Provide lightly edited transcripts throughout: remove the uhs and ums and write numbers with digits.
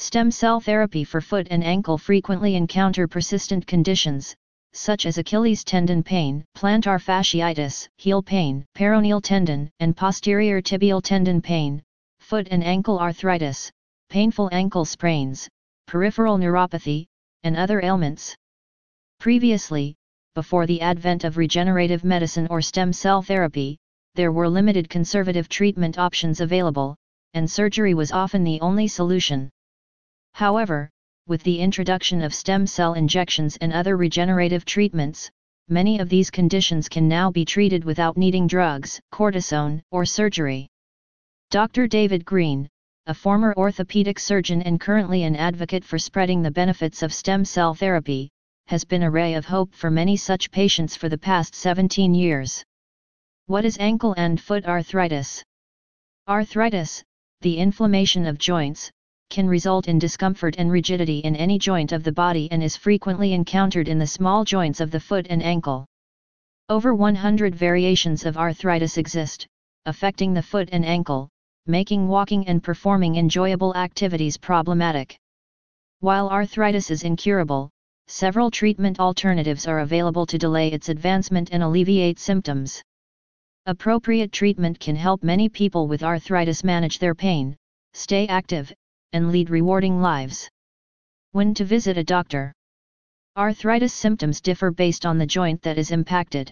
Stem cell therapy for foot and ankle frequently encounter persistent conditions, such as Achilles tendon pain, plantar fasciitis, heel pain, peroneal tendon and posterior tibial tendon pain, foot and ankle arthritis, painful ankle sprains, peripheral neuropathy, and other ailments. Previously, before the advent of regenerative medicine or stem cell therapy, there were limited conservative treatment options available, and surgery was often the only solution. However, with the introduction of stem cell injections and other regenerative treatments, many of these conditions can now be treated without needing drugs, cortisone, or surgery. Dr. David Green, a former orthopedic surgeon and currently an advocate for spreading the benefits of stem cell therapy, has been a ray of hope for many such patients for the past 17 years. What is ankle and foot arthritis? Arthritis, the inflammation of joints, can result in discomfort and rigidity in any joint of the body and is frequently encountered in the small joints of the foot and ankle. Over 100 variations of arthritis exist, affecting the foot and ankle, making walking and performing enjoyable activities problematic. While arthritis is incurable, several treatment alternatives are available to delay its advancement and alleviate symptoms. Appropriate treatment can help many people with arthritis manage their pain, stay active, and lead rewarding lives. When to visit a doctor? Arthritis symptoms differ based on the joint that is impacted.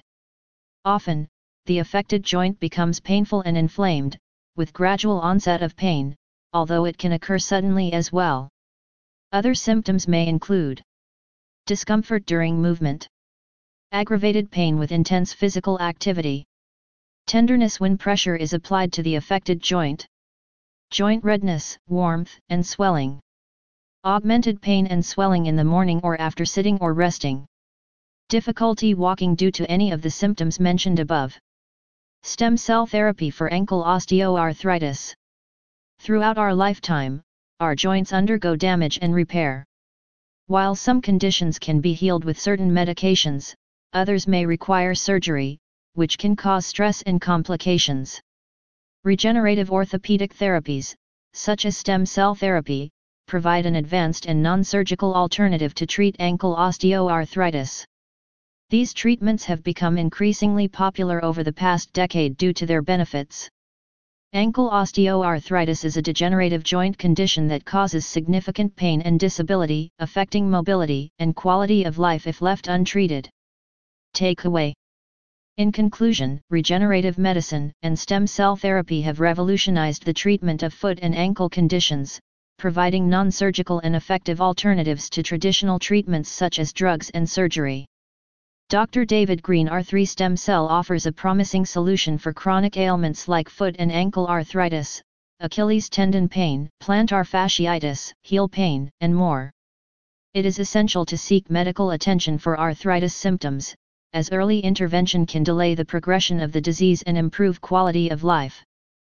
Often, the affected joint becomes painful and inflamed, with gradual onset of pain, although it can occur suddenly as well. Other symptoms may include discomfort during movement, aggravated pain with intense physical activity, tenderness when pressure is applied to the affected joint, joint redness, warmth, and swelling, augmented pain and swelling in the morning or after sitting or resting, difficulty walking due to any of the symptoms mentioned above. Stem cell therapy for ankle osteoarthritis. Throughout our lifetime, our joints undergo damage and repair. While some conditions can be healed with certain medications, others may require surgery, which can cause stress and complications. Regenerative orthopedic therapies, such as stem cell therapy, provide an advanced and non-surgical alternative to treat ankle osteoarthritis. These treatments have become increasingly popular over the past decade due to their benefits. Ankle osteoarthritis is a degenerative joint condition that causes significant pain and disability, affecting mobility and quality of life if left untreated. Takeaway. In conclusion, regenerative medicine and stem cell therapy have revolutionized the treatment of foot and ankle conditions, providing non-surgical and effective alternatives to traditional treatments such as drugs and surgery. Dr. David Green R3 Stem Cell offers a promising solution for chronic ailments like foot and ankle arthritis, Achilles tendon pain, plantar fasciitis, heel pain, and more. It is essential to seek medical attention for arthritis symptoms, as early intervention can delay the progression of the disease and improve quality of life.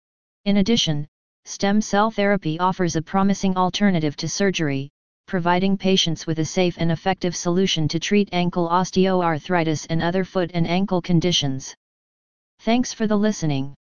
In addition, stem cell therapy offers a promising alternative to surgery, providing patients with a safe and effective solution to treat ankle osteoarthritis and other foot and ankle conditions. Thanks for the listening.